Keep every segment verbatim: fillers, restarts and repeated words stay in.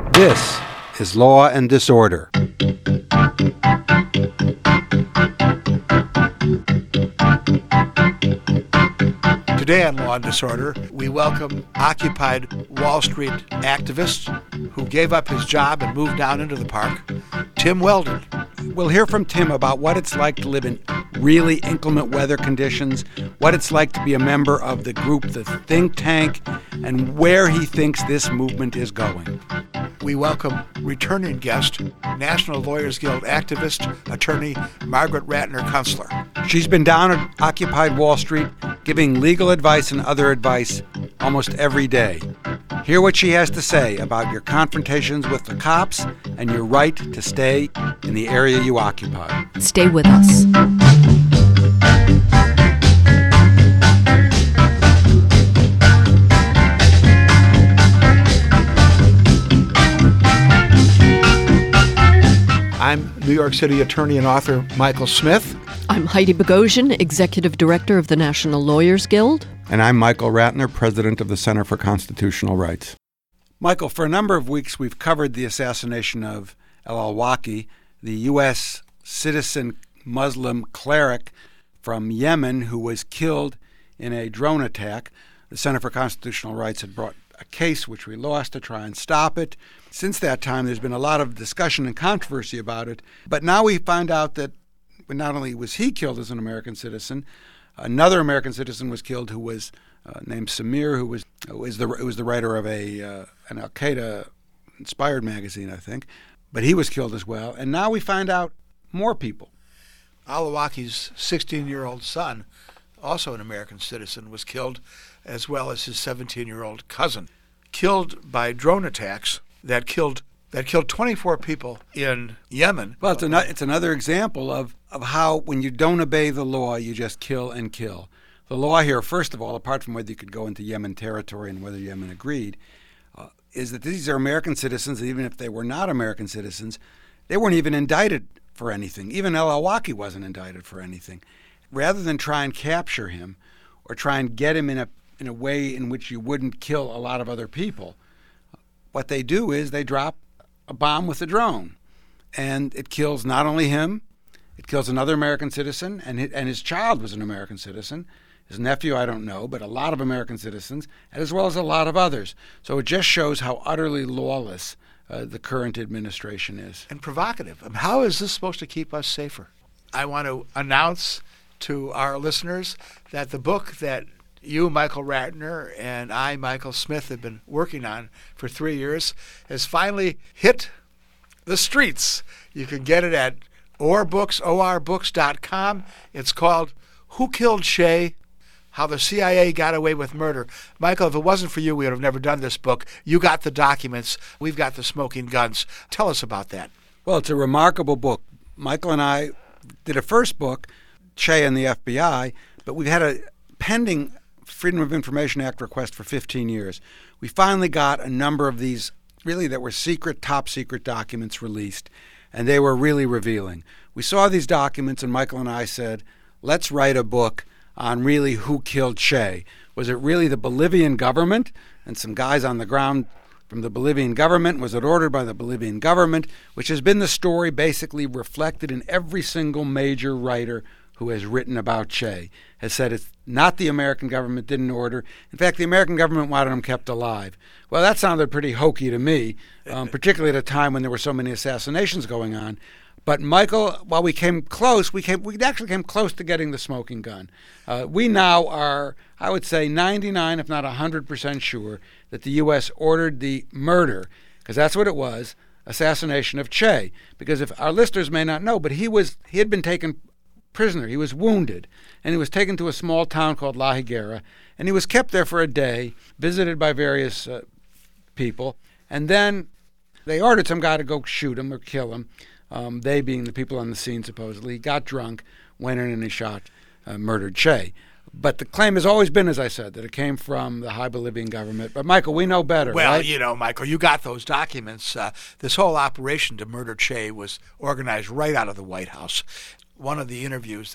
This is Law and Disorder. Today on Law and Disorder, we welcome Occupy Wall Street activist who gave up his job and moved down into the park, Tim Weldon. We'll hear from Tim about what it's like to live in really inclement weather conditions, what it's like to be a member of the group, the Think Tank, and where he thinks this movement is going. We welcome returning guest, National Lawyers Guild activist, attorney Margaret Ratner-Kunstler. She's been down at Occupy Wall Street giving legal advice and other advice almost every day. Hear what she has to say about your confrontations with the cops and your right to stay in the area you occupy. Stay with us. I'm New York City attorney and author Michael Smith. I'm Heidi Bogosian, Executive Director of the National Lawyers Guild. And I'm Michael Ratner, President of the Center for Constitutional Rights. Michael, for a number of weeks we've covered the assassination of al-Awlaki, the U S citizen Muslim cleric from Yemen who was killed in a drone attack. The Center for Constitutional Rights had brought a case which we lost to try and stop it. Since that time, there's been a lot of discussion and controversy about it. But now we find out that not only was he killed as an American citizen, another American citizen was killed who was uh, named Samir, who was who was the who was the writer of a uh, an Al Qaeda inspired magazine, I think. But he was killed as well. And now we find out more people. Al-Awlaki's sixteen-year-old son, also an American citizen, was killed, as well as his seventeen-year-old cousin, killed by drone attacks that killed that killed twenty-four people in Yemen. Well, it's, an, it's another example of, of how when you don't obey the law, you just kill and kill. The law here, first of all, apart from whether you could go into Yemen territory and whether Yemen agreed, uh, is that these are American citizens, and even if they were not American citizens, they weren't even indicted for anything. Even al-Awlaki wasn't indicted for anything. Rather than try and capture him or try and get him in a in a way in which you wouldn't kill a lot of other people, what they do is they drop a bomb with a drone, and it kills not only him, it kills another American citizen, and his, and his child was an American citizen. His nephew, I don't know, but a lot of American citizens, as well as a lot of others. So it just shows how utterly lawless uh, the current administration is. And provocative. Um, how is this supposed to keep us safer? I want to announce to our listeners that the book that you, Michael Ratner, and I, Michael Smith, have been working on for three years has finally hit the streets. You can get it at orbooks, O R books dot com. It's called Who Killed Che? How the C I A Got Away with Murder. Michael, if it wasn't for you, we would have never done this book. You got the documents. We've got the smoking guns. Tell us about that. Well, it's a remarkable book. Michael and I did a first book, Che and the F B I, but we've had a pending Freedom of Information Act request for fifteen years. We finally got a number of these, really, that were secret, top secret documents released, and they were really revealing. We saw these documents, and Michael and I said, let's write a book on really who killed Che. Was it really the Bolivian government and some guys on the ground from the Bolivian government? Was it ordered by the Bolivian government? Which has been the story basically reflected in every single major writer who has written about Che, has said it's not the American government didn't order. In fact, the American government wanted him kept alive. Well, that sounded pretty hokey to me, um, particularly at a time when there were so many assassinations going on. But Michael, while we came close, we came we actually came close to getting the smoking gun. Uh, we now are, I would say, ninety-nine, if not one hundred percent sure that the U S ordered the murder, because that's what it was, assassination of Che. Because if our listeners may not know, but he was he had been taken prisoner. He was wounded, and he was taken to a small town called La Higuera, and he was kept there for a day, visited by various uh, people, and then they ordered some guy to go shoot him or kill him, um, they being the people on the scene, supposedly. He got drunk, went in and he shot, uh, murdered Che. But the claim has always been, as I said, that it came from the high Bolivian government. But, Michael, we know better, well, right? you know, Michael, you got those documents. Uh, this whole operation to murder Che was organized right out of the White House. One of the interviews that a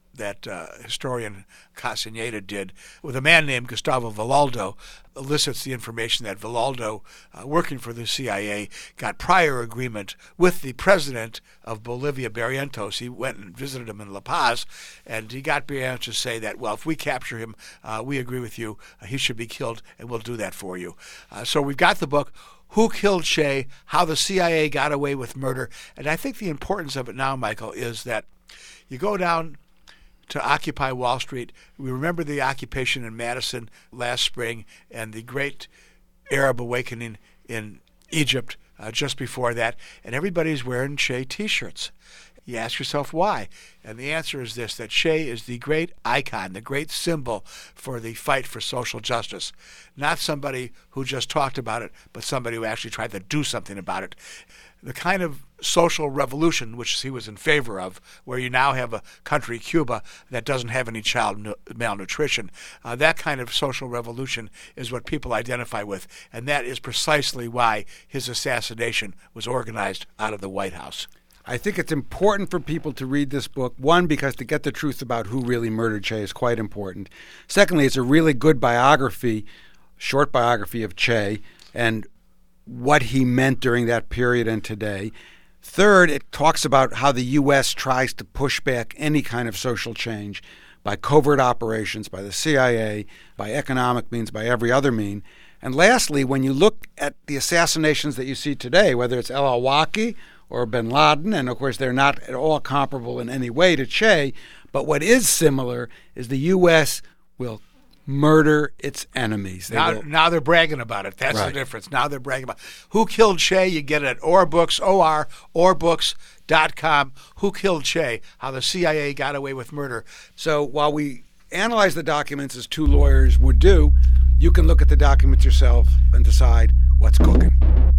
that uh, historian Castaneda did with a man named Gustavo Villaldo elicits the information that Villaldo, uh, working for the C I A, got prior agreement with the president of Bolivia, Barrientos. He went and visited him in La Paz, and he got Barrientos to say that, well, if we capture him, uh, we agree with you, uh, he should be killed, and we'll do that for you. Uh, so we've got the book, Who Killed Che? How the C I A Got Away with Murder. And I think the importance of it now, Michael, is that you go down to Occupy Wall Street. We remember the occupation in Madison last spring and the great Arab awakening in Egypt uh, just before that, and everybody's wearing Che T-shirts. You ask yourself why, and the answer is this, that Che is the great icon, the great symbol for the fight for social justice. Not somebody who just talked about it, but somebody who actually tried to do something about it. The kind of social revolution which he was in favor of, where you now have a country, Cuba, that doesn't have any child nu- malnutrition, uh, that kind of social revolution is what people identify with, and that is precisely why his assassination was organized out of the White House. I think it's important for people to read this book, one, because to get the truth about who really murdered Che is quite important. Secondly, it's a really good biography, short biography of Che, and what he meant during that period and today. Third, it talks about how the U S tries to push back any kind of social change by covert operations, by the C I A, by economic means, by every other mean. And lastly, when you look at the assassinations that you see today, whether it's al-Awlaki or bin Laden, and of course they're not at all comparable in any way to Che, but what is similar is the U S will murder its enemies. They now, will, now they're bragging about it. That's right. the difference. Now they're bragging about it. Who Killed Che? You get it at Or Books, O R, or books dot com. Who Killed Che? How the C I A Got Away with Murder. So while we analyze the documents as two lawyers would do, you can look at the documents yourself and decide what's cooking.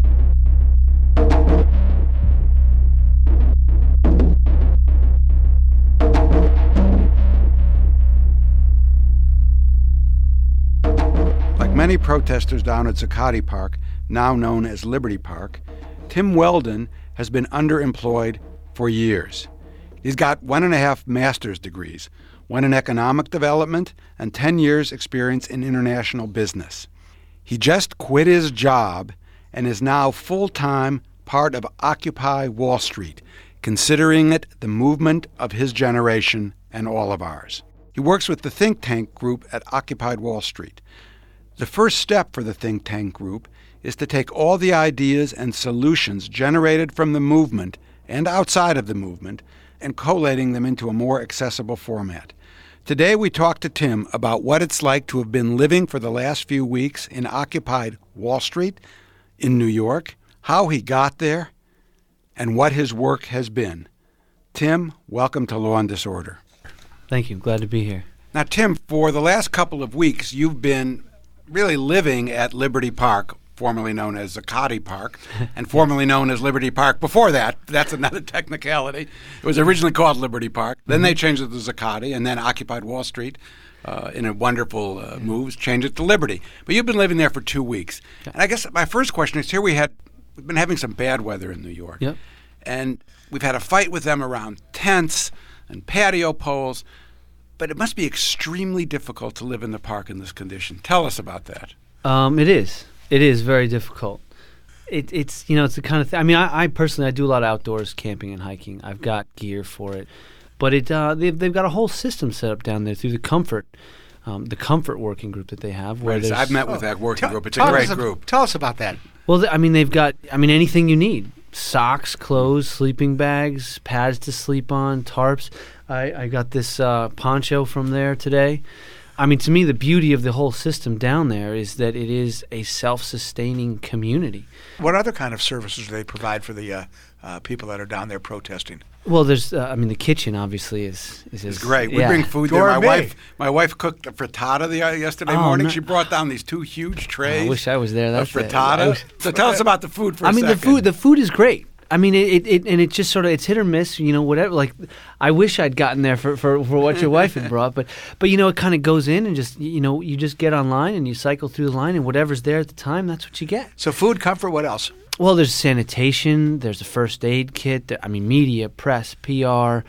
Like many protesters down at Zuccotti Park, now known as Liberty Park, Tim Weldon has been underemployed for years. He's got one and a half master's degrees, one in economic development, and ten years experience in international business. He just quit his job and is now full-time part of Occupy Wall Street, considering it the movement of his generation and all of ours. He works with the think tank group at Occupied Wall Street. The first step for the think tank group is to take all the ideas and solutions generated from the movement and outside of the movement and collating them into a more accessible format. Today we talk to Tim about what it's like to have been living for the last few weeks in Occupied Wall Street in New York, how he got there, and what his work has been. Tim, welcome to Law and Disorder. Thank you. Glad to be here. Now, Tim, for the last couple of weeks, you've been really living at Liberty Park, formerly known as Zuccotti Park, and formerly known as Liberty Park before that. That's another technicality. It was originally called Liberty Park. Then mm-hmm. they changed it to Zuccotti, and then Occupied Wall Street, uh, in a wonderful uh, yeah. move, changed it to Liberty. But you've been living there for two weeks. Yeah. And I guess my first question is, here we had, we've been having some bad weather in New York. Yep. And we've had a fight with them around tents and patio poles. But it must be extremely difficult to live in the park in this condition. Tell us about that. Um, it is. It is very difficult. It, it's, you know, it's the kind of thing. I mean, I, I personally, I do a lot of outdoors camping and hiking. I've got gear for it. But it, uh, they've, they've got a whole system set up down there through the Comfort, um, the Comfort working group that they have. Where right, I've met with oh, that working tell, group. It's a great us, group. Tell us about that. Well, th- I mean, they've got, I mean, anything you need. Socks, clothes, sleeping bags, pads to sleep on, tarps. I, I got this uh, poncho from there today. I mean, to me, the beauty of the whole system down there is that it is a self-sustaining community. What other kind of services do they provide for the uh, uh, people that are down there protesting? Well, there's, uh, I mean, the kitchen obviously is is, It's great. We yeah. bring food there. My Gourmet. wife, my wife cooked a frittata the, uh, yesterday Oh, morning. no. She brought down these two huge trays. I wish I was there. of That's it. frittata. I wish- So tell us about the food for I a mean, second. the food the food is great. I mean, it, it, it and it's just sort of it's hit or miss, you know, whatever. Like, I wish I'd gotten there for, for, for what your wife had brought, but but you know, it kind of goes in and just you know, you just get online and you cycle through the line and whatever's there at the time, that's what you get. So food, comfort, what else? Well, there's sanitation, there's a first aid kit. There, I mean, media, press, P R, the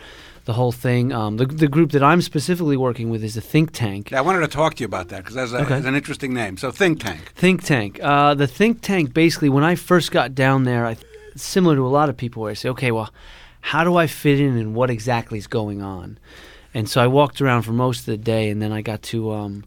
the whole thing. Um, the the group that I'm specifically working with is a think tank. Yeah, I wanted to talk to you about that because that's, Okay. that's an interesting name. So think tank. Think tank. Uh, the think tank, basically, when I first got down there, I, similar to a lot of people, where I say, okay, well, how do I fit in and what exactly is going on? And so I walked around for most of the day, and then I got to um,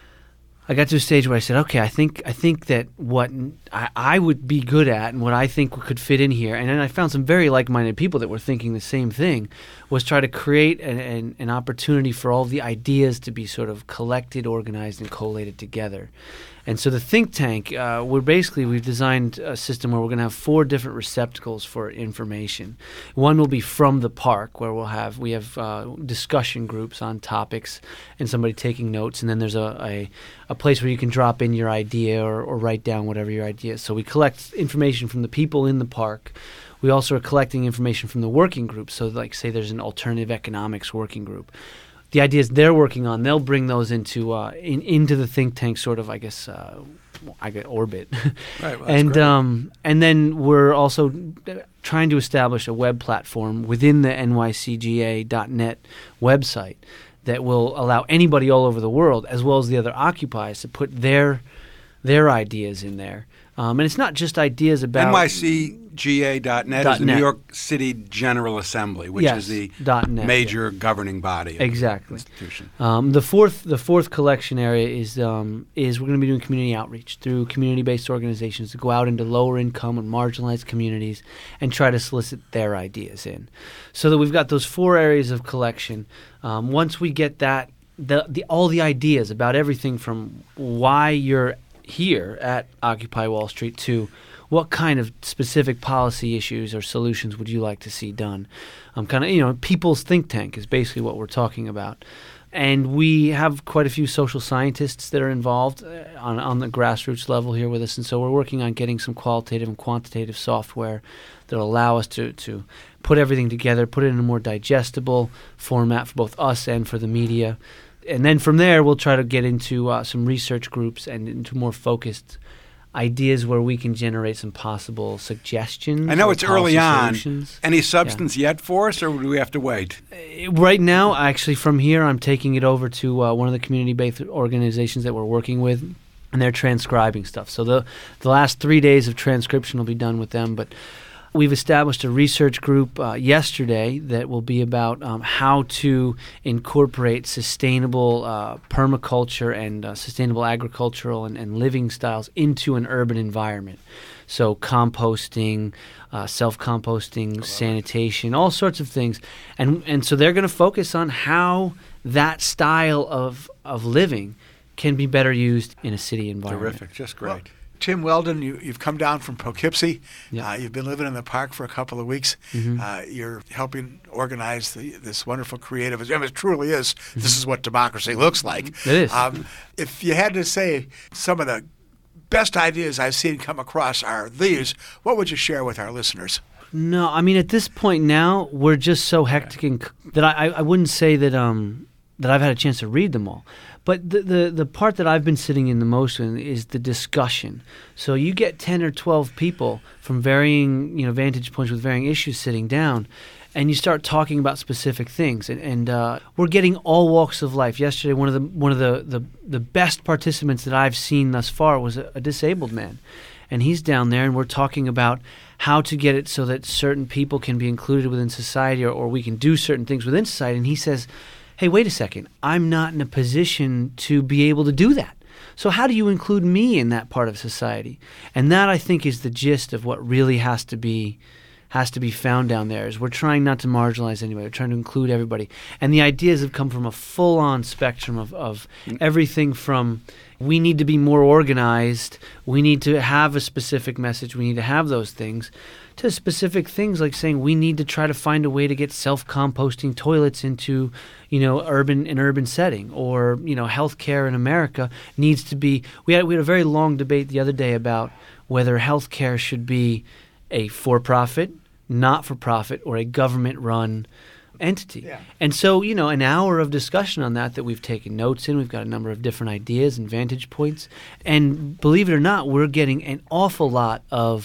I got to a stage where I said, okay, I think I think that what I, I would be good at and what I think could fit in here, and then I found some very like-minded people that were thinking the same thing, was try to create an, an, an opportunity for all the ideas to be sort of collected, organized, and collated together. And so the think tank, uh, we're basically, we've designed a system where we're going to have four different receptacles for information. One will be from the park, where we'll have, we have uh, discussion groups on topics and somebody taking notes. And then there's a, a, a place where you can drop in your idea or, or write down whatever your idea is. So we collect information from the people in the park. We also are collecting information from the working groups. So like say there's an alternative economics working group. The ideas they're working on, they'll bring those into uh, in, into the think tank sort of, I guess, uh, I get orbit. Right, well, that's and great. um, and then we're also trying to establish a web platform within the N Y C G A dot net website that will allow anybody all over the world, as well as the other occupiers, to put their their ideas in there. Um, and it's not just ideas about N Y C G A dot net is the net. New York City General Assembly, which Yes, is the dot net, major governing body of Exactly. the institution. Um, the fourth, the fourth collection area is um, is we're going to be doing community outreach through community-based organizations to go out into lower-income and marginalized communities and try to solicit their ideas in. So that we've got those four areas of collection. Um, once we get that, the, the all the ideas about everything from why you're here at Occupy Wall Street to what kind of specific policy issues or solutions would you like to see done? Um, kind of, you know, people's think tank is basically what we're talking about. And we have quite a few social scientists that are involved uh, on, on the grassroots level here with us. And so we're working on getting some qualitative and quantitative software that will allow us to, to put everything together, put it in a more digestible format for both us and for the media. And then from there, we'll try to get into uh, some research groups and into more focused ideas where we can generate some possible suggestions. I know or it's early policy on. solutions. Any substance yet for us, or do we have to wait? Uh, Right now, actually, from here, I'm taking it over to uh, one of the community-based organizations that we're working with, and they're transcribing stuff. So the the last three days of transcription will be done with them, but we've established a research group uh, yesterday that will be about um, how to incorporate sustainable uh, permaculture and uh, sustainable agricultural and, and living styles into an urban environment. So composting, uh, self-composting, sanitation, all sorts of things. And and so they're going to focus on how that style of, of living can be better used in a city environment. Terrific, just Well, great. Tim Weldon, you, you've come down from Poughkeepsie. Yeah. Uh, you've been living in the park for a couple of weeks. Mhm. Uh, you're helping organize the, this wonderful creative. I mean, it truly is. This is what democracy looks like. It is. Um, if you had to say some of the best ideas I've seen come across are these, what would you share with our listeners? No, I mean, at this point now, we're just so hectic and c- that I, I wouldn't say that um that I've had a chance to read them all. But the, the, the part that I've been sitting in the most in is the discussion. So you get ten or twelve people from varying, you know, vantage points with varying issues sitting down, and you start talking about specific things. And, and uh, we're getting all walks of life. Yesterday, one of the one of the, the, the best participants that I've seen thus far was a, a disabled man. And he's down there, and we're talking about how to get it so that certain people can be included within society, or, or we can do certain things within society. And he says, hey, wait a second, I'm not in a position to be able to do that. So how do you include me in that part of society? And that, I think, is the gist of what really has to be has to be found down there, is we're trying not to marginalize anybody. We're trying to include everybody. And the ideas have come from a full-on spectrum of, of everything from we need to be more organized, we need to have a specific message, we need to have those things, to specific things like saying we need to try to find a way to get self-composting toilets into, you know, urban an urban setting, or, you know, healthcare in America needs to be. We had we had a very long debate the other day about whether healthcare should be a for-profit, not-for-profit, or a government-run entity. Yeah. And so, you know, an hour of discussion on that that we've taken notes in. We've got a number of different ideas and vantage points. And believe it or not, we're getting an awful lot of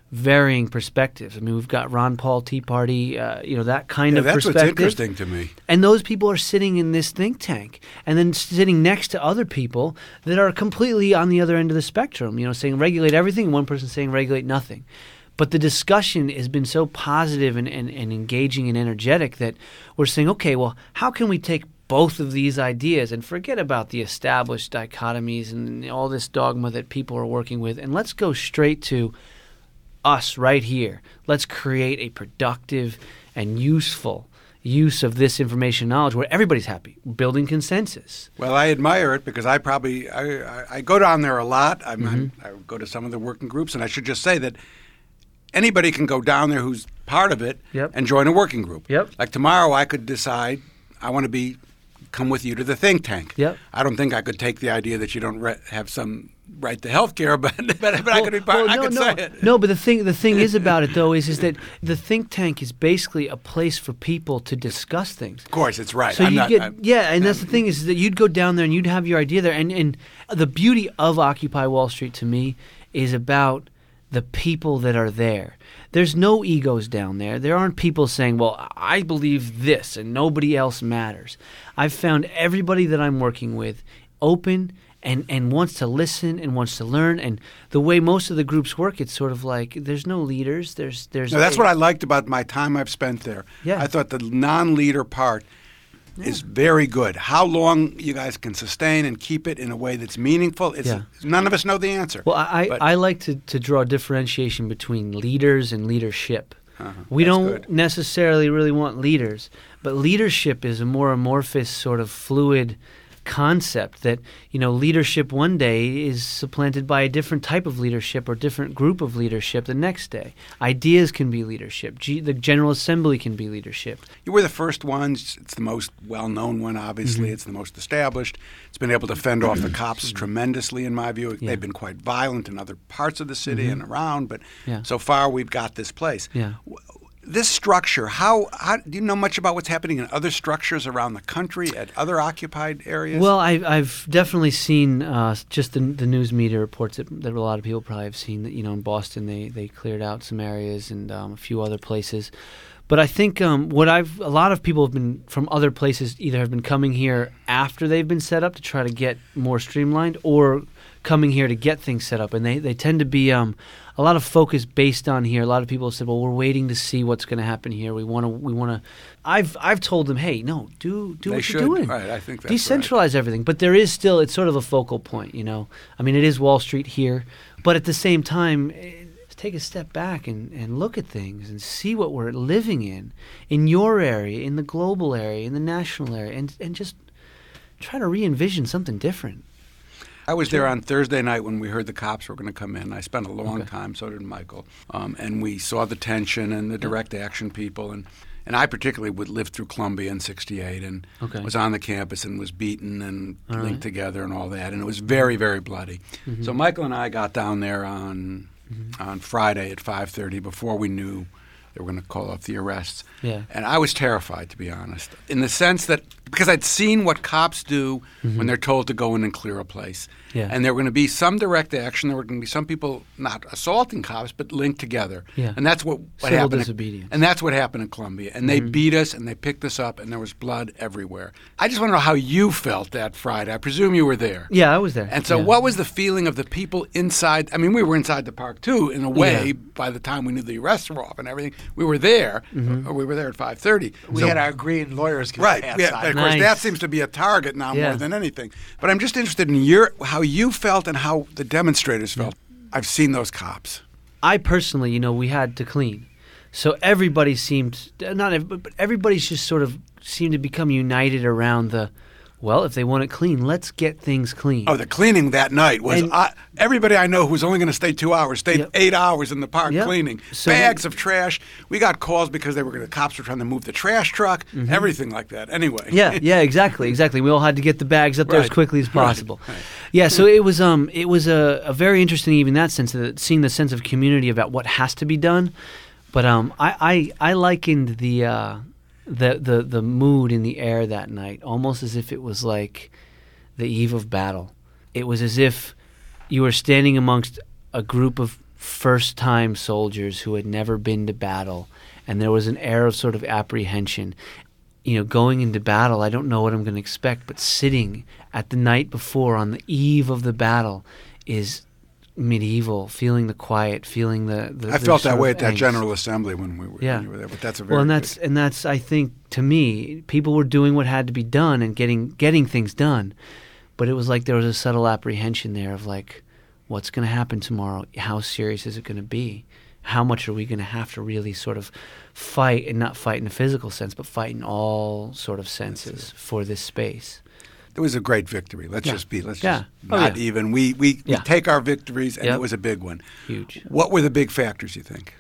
varying perspectives. I mean, we've got Ron Paul Tea Party, uh, you know, that kind Yeah, of that's perspective. what's interesting to me. And those people are sitting in this think tank and then sitting next to other people that are completely on the other end of the spectrum, you know, saying regulate everything, and one person saying regulate nothing. But the discussion has been so positive and, and, and engaging and energetic that we're saying, okay, well, how can we take both of these ideas and forget about the established dichotomies and all this dogma that people are working with, and let's go straight to us right here. Let's create a productive and useful use of this information knowledge where everybody's happy, building consensus. Well, I admire it because I probably I, I, I go down there a lot. I'm, Mm-hmm. I'm, I go to some of the working groups, and I should just say that anybody can go down there who's part of it Yep. and join a working group. Yep. Like tomorrow, I could decide I want to be come with you to the think tank. Yep. I don't think I could take the idea that you don't re- have some right to health care, but but, but I Well- could be part. well, I no, could no, say it. No, but the thing the thing is about it though is is that the think tank is basically a place for people to discuss things. Of course, it's right. So I'm you not, get I'm- yeah, and that's the thing is that you'd go down there and you'd have your idea there, and and the beauty of Occupy Wall Street to me is about the people that are there. There's no egos down there. There aren't people saying, well, I believe this and nobody else matters. I've found everybody that I'm working with open and, and wants to listen and wants to learn. And the way most of the groups work, it's sort of like there's no leaders. There's there's No, that's what I liked about my time I've spent there. Yeah. I thought the non-leader part is very good. How long you guys can sustain and keep it in a way that's meaningful, it's, Yeah. none of us know the answer. Well, I, But- I like to, to draw differentiation between leaders and leadership. Uh-huh. We That's don't good. necessarily really want leaders, but leadership is a more amorphous, sort of fluid concept that, you know, leadership one day is supplanted by a different type of leadership or different group of leadership the next day. Ideas can be leadership. G- the General Assembly can be leadership. You were the first ones. It's the most well-known one, obviously. Mm-hmm. It's the most established. It's been able to fend off the cops tremendously, in my view. Yeah. They've been quite violent in other parts of the city and around, but Yeah. so far we've got this place. Yeah. W- This structure, how, how do you know much about what's happening in other structures around the country, at other occupied areas? Well, I, I've definitely seen uh, just the, the news media reports that, that a lot of people probably have seen that, you know, in Boston they, they cleared out some areas and um, a few other places. But I think um, what I've a lot of people have been from other places either have been coming here after they've been set up to try to get more streamlined, or coming here to get things set up, and they, they tend to be um, a lot of focus based on here. A lot of people have said, "Well, we're waiting to see what's going to happen here. We want to. We want to." I've I've told them, "Hey, no, do do They what should. you're doing. Right, I think that's right. Decentralize everything." But there is still it's sort of a focal point, you know. I mean, it is Wall Street here, but at the same time, eh, take a step back and, and look at things and see what we're living in, in your area, in the global area, in the national area, and and just try to re-envision something different. I was there on Thursday night when we heard the cops were going to come in. I spent a long Okay. time, so did Michael. Um, and we saw the tension and the direct action people. And, and I particularly would live through Columbia in sixty-eight and Okay. was on the campus and was beaten and All linked right. together and all that. And it was very, very bloody. Mm-hmm. So Michael and I got down there on on Friday at five thirty before we knew they were going to call off the arrests. Yeah. And I was terrified, to be honest, in the sense that because I'd seen what cops do when they're told to go in and clear a place. Yeah. And there were going to be some direct action. There were going to be some people not assaulting cops, but linked together. Yeah. And that's what, what Civil happened. disobedience. And that's what happened in Columbia. And they beat us, and they picked us up, and there was blood everywhere. I just want to know how you felt that Friday. I presume you were there. Yeah, I was there. And so, Yeah. what was the feeling of the people inside? I mean, we were inside the park too, in a way. Yeah. By the time we knew the arrests were off and everything, we were there. Mm-hmm. Or we were there at five thirty. We had our green lawyers get right. outside. Yeah, but of course, Nice. that seems to be a target now Yeah. more than anything. But I'm just interested in your how you felt and how the demonstrators felt. I've seen those cops. I personally, you know, we had to clean. So everybody seemed, not everybody, but everybody's just sort of seemed to become united around the, well, if they want it clean, let's get things clean. Oh, the cleaning that night was And- I, everybody I know who was only going to stay two hours stayed Yep. eight hours in the park Yep. cleaning. So- Bags of trash. We got calls because they were going. The cops were trying to move the trash truck. Everything like that. Anyway. Mm-hmm. Yeah, yeah, exactly, exactly. We all had to get the bags up there as Right. quickly as Right, possible. right. Yeah, so it was um it was a, a very interesting even that sense that seeing the sense of community about what has to be done. But um I I, I likened the uh the, the the mood in the air that night almost as if it was like the eve of battle. It was as if you were standing amongst a group of first-time soldiers who had never been to battle, and there was an air of sort of apprehension. You know, going into battle, I don't know what I'm going to expect, but sitting at the night before on the eve of the battle is medieval, feeling the quiet, feeling the. the I the felt that sort way of at that angst. General Assembly when we were, Yeah. when you were there. But that's a very Well, and that's good- and that's I think to me, people were doing what had to be done and getting getting things done, but it was like there was a subtle apprehension there of like, what's going to happen tomorrow? How serious is it going to be? How much are we going to have to really sort of fight, and not fight in a physical sense, but fight in all sort of senses for this space? It was a great victory. Let's Yeah. just be. Let's Yeah. just Oh, not yeah. even. We we, Yeah. we take our victories, and Yep. it was a big one. Huge. What were the big factors, you think?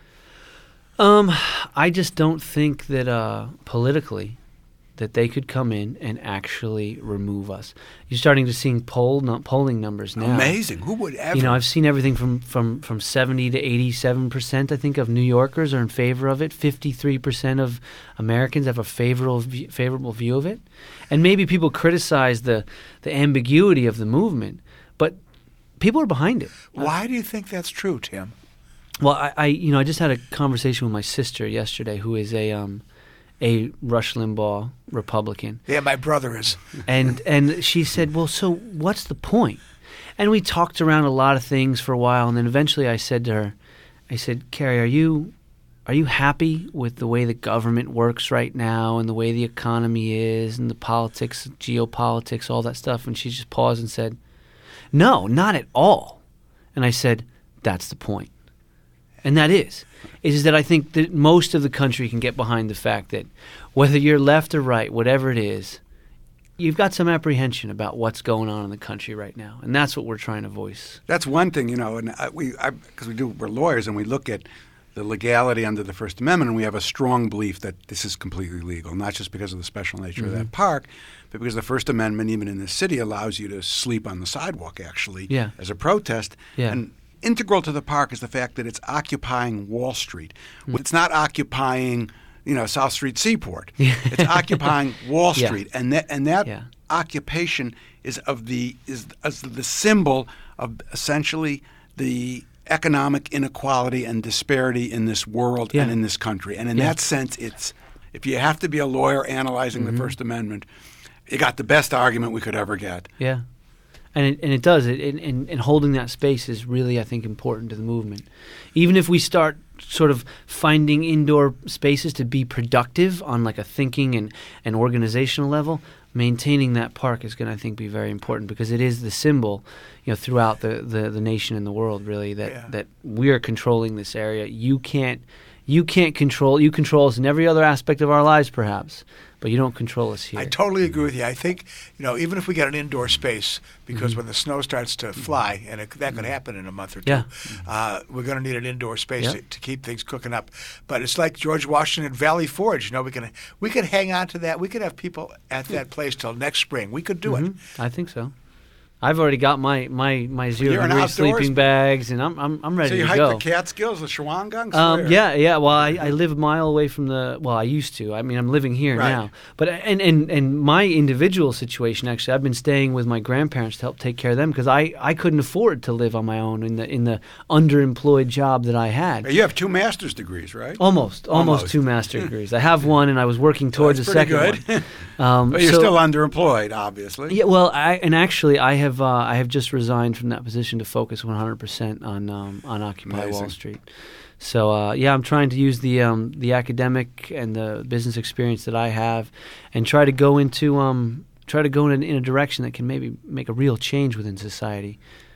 Um, I just don't think that uh, politically that they could come in and actually remove us. You're starting to see poll no, polling numbers now. Amazing. Who would ever? You know, I've seen everything from, from, from seventy to eighty-seven percent, I think, of New Yorkers are in favor of it. fifty-three percent of Americans have a favorable view, favorable view of it. And maybe people criticize the, the ambiguity of the movement, but people are behind it. Why do you think that's true, Tim? Well, I, I you know I just had a conversation with my sister yesterday, who is a um, a Rush Limbaugh Republican. Yeah, my brother is. And and she said, well, so what's the point? And we talked around a lot of things for a while, and then eventually I said to her, I said, Carrie, are you are you happy with the way the government works right now and the way the economy is and the politics, geopolitics, all that stuff? And she just paused and said, no, not at all. And I said, that's the point. And that is, is that I think that most of the country can get behind the fact that whether you're left or right, whatever it is, you've got some apprehension about what's going on in the country right now, and that's what we're trying to voice. That's one thing, you know, and I, we because we do we're lawyers and we look at the legality under the First Amendment, and we have a strong belief that this is completely legal, not just because of the special nature Mm-hmm. of that park, but because the First Amendment, even in this city, allows you to sleep on the sidewalk, actually, Yeah. as a protest. Yeah. And integral to the park is the fact that it's occupying Wall Street. Mm. It's not occupying, you know, South Street Seaport. It's occupying Wall Yeah. Street, and that and that Yeah. occupation is of the is, is the symbol of essentially the economic inequality and disparity in this world Yeah. and in this country. And in Yeah. that sense, it's if you have to be a lawyer analyzing Mm-hmm. the First Amendment, you got the best argument we could ever get. Yeah. And it, and it does. It, and, and, and holding that space is really, I think, important to the movement. Even if we start sort of finding indoor spaces to be productive on like a thinking and, and organizational level, maintaining that park is going to, I think, be very important because it is the symbol, you know, throughout the, the, the nation and the world, really, that, Yeah. that we are controlling this area. You can't you can't control. You control us in every other aspect of our lives, perhaps, but you don't control us here. I totally agree with you. I think, you know, even if we get an indoor space, because Mm-hmm. when the snow starts to fly, and it, that could happen in a month or two, Yeah. uh, we're going to need an indoor space Yeah. to, to keep things cooking up. But it's like George Washington Valley Forge. You know, we can we could hang on to that. We could have people at that place till next spring. We could do it. Mhm. I think so. I've already got my my my zero you're an degree outdoors- sleeping bags, and I'm I'm I'm ready So you to hike go. the Catskills, the Shawangungs? Um, Where? yeah, yeah. Well, I, I live a mile away from the. Well, I used to. I mean, I'm living here Right. now. But and, and and my individual situation, actually, I've been staying with my grandparents to help take care of them because I, I couldn't afford to live on my own in the in the underemployed job that I had. You have two master's degrees, right? Almost, almost, Almost. two master degrees. I have one, and I was working towards That's a pretty second good. one. Um, But you're so- still underemployed, obviously. Yeah, well, I and actually, I have uh, I have just resigned from that position to focus one hundred percent on um, on Occupy Amazing. Wall Street. So uh, yeah, I'm trying to use the um, the academic and the business experience that I have, and try to go into um, try to go in, in a direction that can maybe make a real change within society.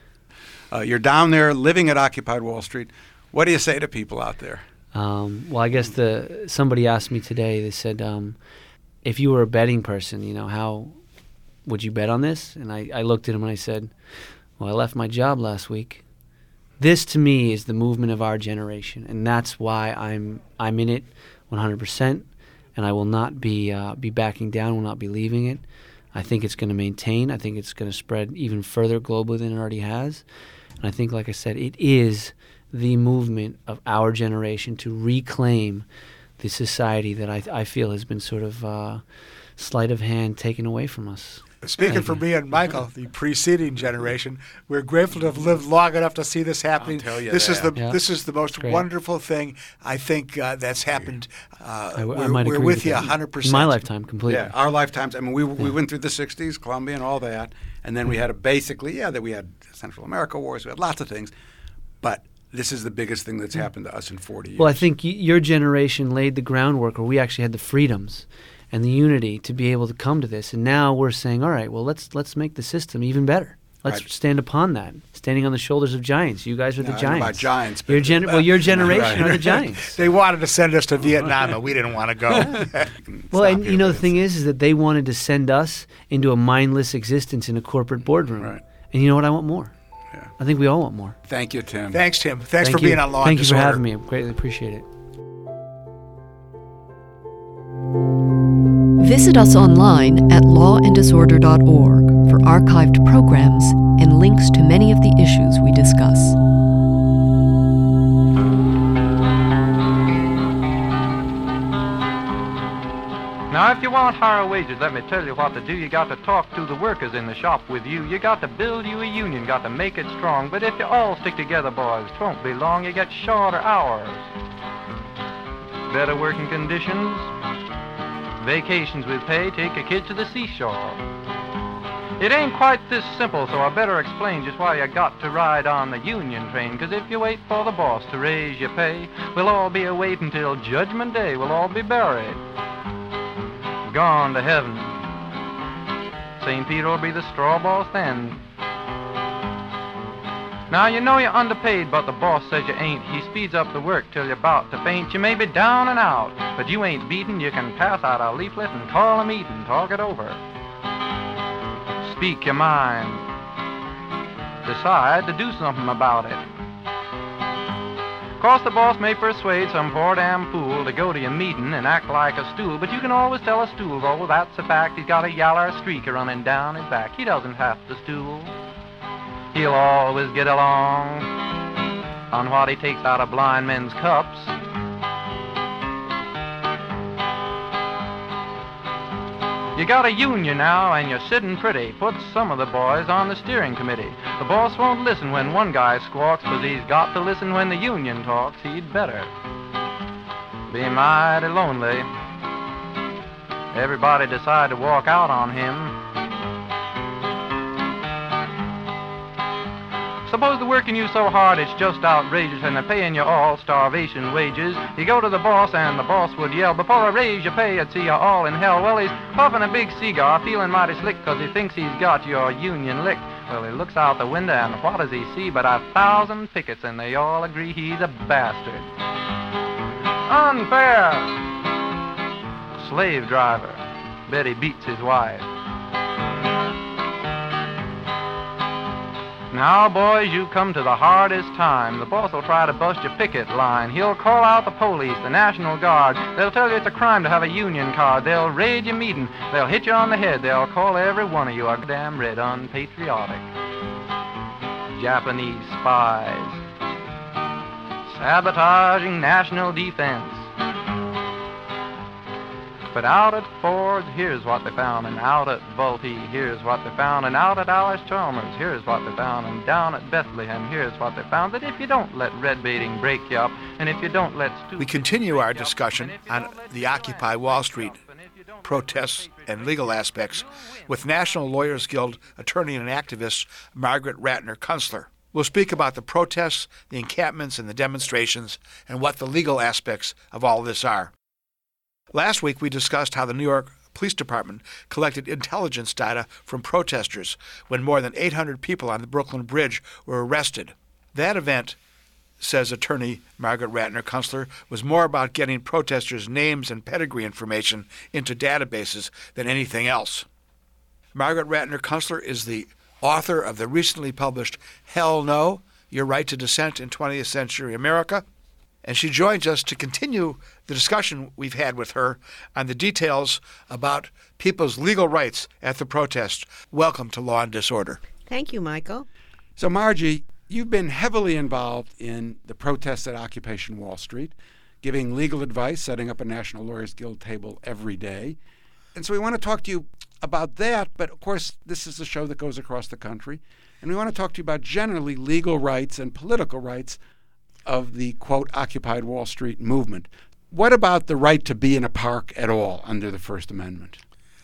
Uh, you're down there living at Occupied Wall Street. What do you say to people out there? Um, well, I guess the somebody asked me today. They said, um, if you were a betting person, you know, how would you bet on this? And I, I looked at him and I said, well, I left my job last week. This to me is the movement of our generation, and that's why I'm I'm in it one hundred percent, and I will not be uh, be backing down. Will not be leaving it. I think it's going to maintain. I think it's going to spread even further globally than it already has. And I think, like I said, it is the movement of our generation to reclaim the society that I, I feel has been sort of uh, sleight of hand taken away from us. Speaking for me and Michael, the preceding generation, we're grateful to have lived long enough to see this happening. I'll tell you this that. is the Yeah. this is the most Great. wonderful thing I think uh, that's happened. Uh, I, I we're might we're agree with with you that. one hundred percent. In my lifetime, completely. Yeah, our lifetimes. I mean, we we went through the sixties, Colombia, and all that, and then we had a basically, yeah, that we had Central America wars, we had lots of things, but this is the biggest thing that's happened to us in forty years. Well, I think y- your generation laid the groundwork, where we actually had the freedoms and the unity to be able to come to this, and now we're saying, all right, well, let's let's make the system even better. Let's Right. stand upon that, standing on the shoulders of giants. You guys are No, the I don't know giants. about giants, but- Your gen- well, your generation Right. are the giants. They wanted to send us to Vietnam, and we didn't want to go. Well, Stop and here, you know, the please. thing is, is that they wanted to send us into a mindless existence in a corporate boardroom. Right. And you know what? I want more. Yeah. I think we all want more. Thank you, Tim. Thanks, Tim. Thanks Thank for you. being on Law Thank and you for Disorder. having me. I greatly appreciate it. Visit us online at law and disorder dot org for archived programs and links to many of the issues we discuss. Now, if you want higher wages, let me tell you what to do. You got to talk to the workers in the shop with you. You got to build you a union, got to make it strong. But if you all stick together, boys, 'twon't be long. You get shorter hours, better working conditions, vacations with pay, take your kids to the seashore. It ain't quite this simple, so I better explain just why you got to ride on the union train. 'Cause if you wait for the boss to raise your pay, we'll all be a-waitin' till Judgment Day. We'll all be buried, gone to heaven. Saint Peter will be the straw boss then. Now, you know you're underpaid, but the boss says you ain't. He speeds up the work till you're about to faint. You may be down and out, but you ain't beaten. You can pass out a leaflet and call a meeting, talk it over. Speak your mind. Decide to do something about it. Course, the boss may persuade some poor damn fool to go to your meeting and act like a stool, but you can always tell a stool, oh, that's a fact. He's got a yaller streak running down his back. He doesn't have to stool. He'll always get along on what he takes out of blind men's cups. You got a union now, and you're sitting pretty. Put some of the boys on the steering committee. The boss won't listen when one guy squawks, 'cause he's got to listen when the union talks. He'd better be mighty lonely. Everybody decide to walk out on him. Suppose they're working you so hard it's just outrageous, and they're paying you all starvation wages. You go to the boss and the boss would yell, before I raise your pay I'd see you all in hell. Well, he's puffing a big cigar, feeling mighty slick, 'cause he thinks he's got your union licked. Well, he looks out the window and what does he see but a thousand pickets, and they all agree he's a bastard. Unfair! Slave driver. Bet he beats his wife. Now, boys, you come to the hardest time. The boss will try to bust your picket line. He'll call out the police, the National Guard. They'll tell you it's a crime to have a union card. They'll raid your meeting. They'll hit you on the head. They'll call every one of you a damn red unpatriotic. Japanese spies. Sabotaging national defense. But out at Ford's, here's what they found, and out at Vultee, here's what they found, and out at Alice Chalmers, here's what they found, and down at Bethlehem, here's what they found. That if you don't let red baiting break you up, and if you don't let stu- We continue our discussion on the Occupy Wall Street protests and legal aspects with National Lawyers Guild attorney and activist Margaret Ratner Kunstler. We'll speak about the protests, the encampments, and the demonstrations, and what the legal aspects of all this are. Last week, we discussed how the New York Police Department collected intelligence data from protesters when more than eight hundred people on the Brooklyn Bridge were arrested. That event, says attorney Margaret Ratner Kunstler, was more about getting protesters' names and pedigree information into databases than anything else. Margaret Ratner Kunstler is the author of the recently published Hell No, Your Right to Dissent in twentieth Century America, and she joins us to continue the discussion we've had with her on the details about people's legal rights at the protest. Welcome to Law and Disorder. Thank you, Michael. So, Margie, you've been heavily involved in the protests at Occupation Wall Street, giving legal advice, setting up a National Lawyers Guild table every day. And so we want to talk to you about that, but of course, this is a show that goes across the country. And we want to talk to you about generally legal rights and political rights of the, quote, Occupy Wall Street movement. What about the right to be in a park at all under the First Amendment?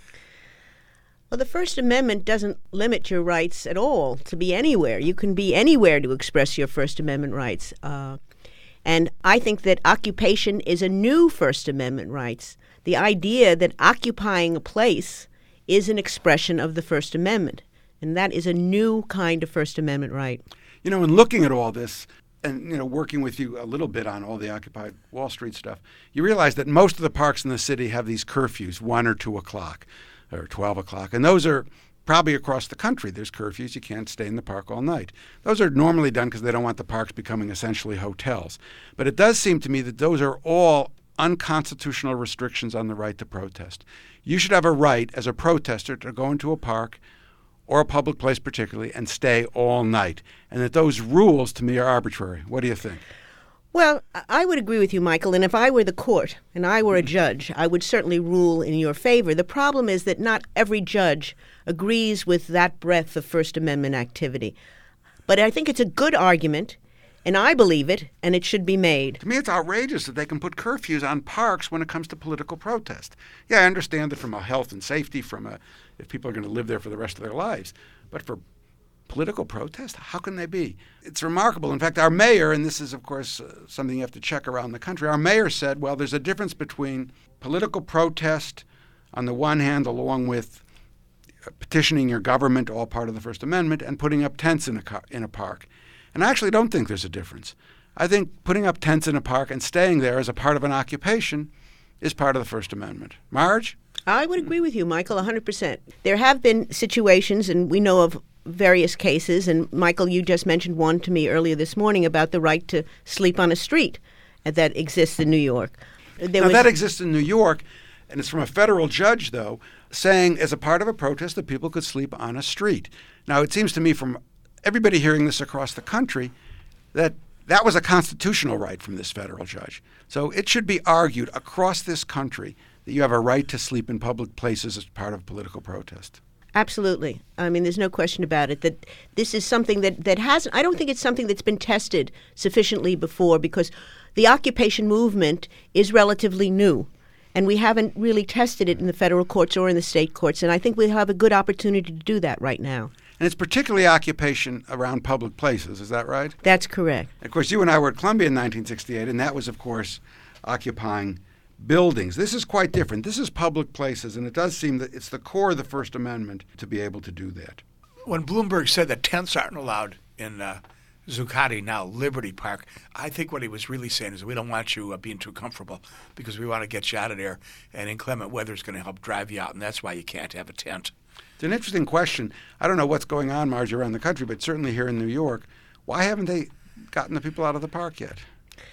Well, the First Amendment doesn't limit your rights at all to be anywhere. You can be anywhere to express your First Amendment rights. Uh, and I think that occupation is a new First Amendment rights. The idea that occupying a place is an expression of the First Amendment. And that is a new kind of First Amendment right. You know, in looking at all this, and, you know, working with you a little bit on all the Occupy Wall Street stuff, you realize that most of the parks in the city have these curfews, one or two o'clock or twelve o'clock. And those are probably across the country. There's curfews. You can't stay in the park all night. Those are normally done because they don't want the parks becoming essentially hotels. But it does seem to me that those are all unconstitutional restrictions on the right to protest. You should have a right as a protester to go into a park or a public place particularly, and stay all night. And that those rules, to me, are arbitrary. What do you think? Well, I would agree with you, Michael. And if I were the court and I were a judge, I would certainly rule in your favor. The problem is that not every judge agrees with that breadth of First Amendment activity. But I think it's a good argument, and I believe it, and it should be made. To me, it's outrageous that they can put curfews on parks when it comes to political protest. Yeah, I understand that from a health and safety, from a if people are going to live there for the rest of their lives. But for political protest, how can they be? It's remarkable. In fact, our mayor, and this is, of course, uh, something you have to check around the country, our mayor said, well, there's a difference between political protest on the one hand, along with petitioning your government, all part of the First Amendment, and putting up tents in a, car, in a park. And I actually don't think there's a difference. I think putting up tents in a park and staying there as a part of an occupation is part of the First Amendment. Marge? I would agree with you, Michael, one hundred percent. There have been situations, and we know of various cases, and Michael, you just mentioned one to me earlier this morning about the right to sleep on a street that exists in New York. There now, was... that exists in New York, and it's from a federal judge, though, saying as a part of a protest that people could sleep on a street. Now, it seems to me from everybody hearing this across the country that that was a constitutional right from this federal judge. So it should be argued across this country that you have a right to sleep in public places as part of political protest. Absolutely. I mean, there's no question about it, that this is something that, that hasn't, I don't think it's something that's been tested sufficiently before, because the occupation movement is relatively new, and we haven't really tested it in the federal courts or in the state courts, and I think we have a good opportunity to do that right now. And it's particularly occupation around public places, is that right? That's correct. Of course, you and I were at Columbia in nineteen sixty-eight, and that was, of course, occupying buildings. This is quite different. This is public places, and it does seem that it's the core of the First Amendment to be able to do that. When Bloomberg said that tents aren't allowed in uh, Zuccotti, now Liberty Park, I think what he was really saying is we don't want you uh, being too comfortable because we want to get you out of there, and inclement weather is going to help drive you out, and that's why you can't have a tent. It's an interesting question. I don't know what's going on, Marge, around the country, but certainly here in New York, why haven't they gotten the people out of the park yet?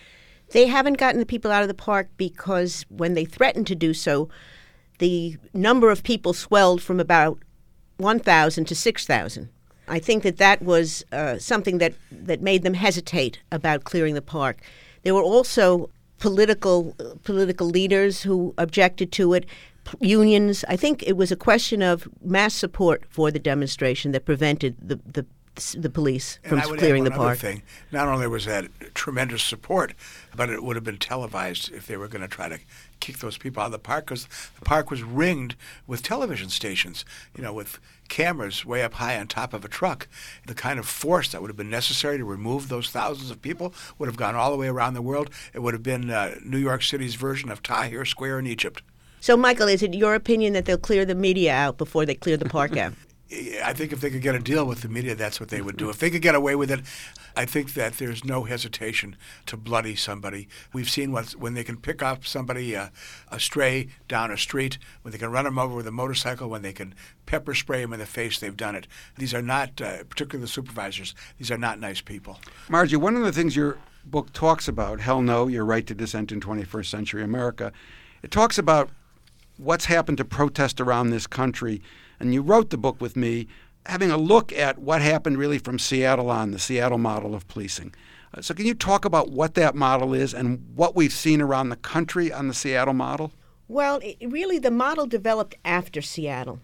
They haven't gotten the people out of the park because when they threatened to do so, the number of people swelled from about one thousand to six thousand. I think that that was uh, something that, that made them hesitate about clearing the park. There were also political uh, political leaders who objected to it, p- unions. I think it was a question of mass support for the demonstration that prevented the, the the police from clearing the park. Thing. Not only was that tremendous support, but it would have been televised if they were going to try to kick those people out of the park, because the park was ringed with television stations, you know, with cameras way up high on top of a truck. The kind of force that would have been necessary to remove those thousands of people would have gone all the way around the world. It would have been uh, New York City's version of Tahrir Square in Egypt. So, Michael, is it your opinion that they'll clear the media out before they clear the park out? I think if they could get a deal with the media, that's what they would do. If they could get away with it, I think that there's no hesitation to bloody somebody. We've seen what, when they can pick up somebody uh, a stray down a street, when they can run them over with a motorcycle, when they can pepper spray them in the face, they've done it. These are not, uh, particularly the supervisors, these are not nice people. Margie, one of the things your book talks about, Hell No, Your Right to Dissent in twenty-first Century America, it talks about what's happened to protest around this country. And you wrote the book with me having a look at what happened really from Seattle on, the Seattle model of policing. Uh, so can you talk about what that model is and what we've seen around the country on the Seattle model? Well, it, really, the model developed after Seattle.